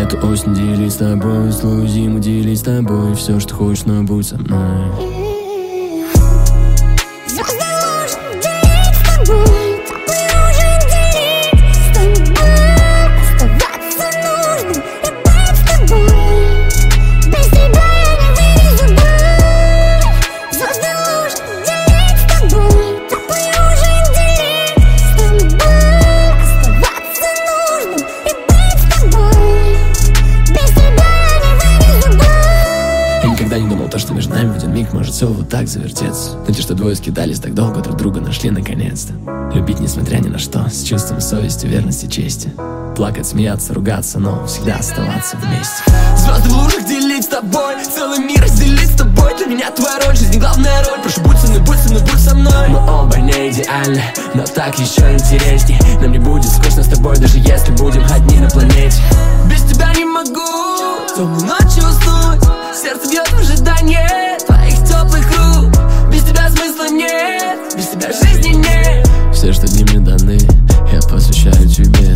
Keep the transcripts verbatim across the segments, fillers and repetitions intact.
Эту осень делить с тобой, злую зиму делить с тобой. Все, что хочешь, но будь со мной. Звезды ложь делить с тобой, теплый ужин делить с тобой. Оставаться нужным и быть с тобой. Без тебя я не вывезу боль. Звезды ложь делить с тобой, теплый ужин делить с тобой. Оставаться нужным и быть с тобой. Без тебя я не вывезу боль. Я никогда не думал то, что между нами в один миг может все вот так завертеться. Но те, что двое скитались так долго, друг друга нашли наконец-то. Любить несмотря ни на что, с чувством совести, верности, чести. Плакать, смеяться, ругаться, но всегда оставаться вместе. Звезды в лужах делить с тобой, целый мир разделить с тобой. Для меня твоя роль, жизнь главная роль. Прошу, будь со мной, будь со мной, будь со мной. Мы оба не идеальны, но так еще интересней. Нам не будет скучно с тобой, даже если будем одни на планете. Без тебя не могу темной ночью уснуть. Сердце бьет в ожидании твоих теплых рук. Без тебя смысла нет, без тебя жизни нет. Все, что дни мне даны, я посвящаю тебе.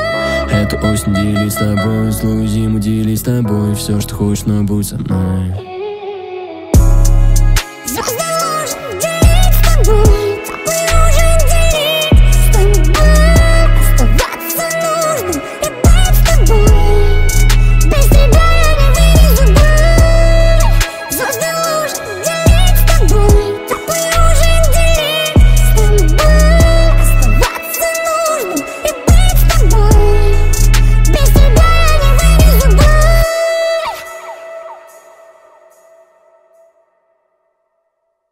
Эту осень делить с тобой, злую зиму делить с тобой. Все, что хочешь, но будь со мной.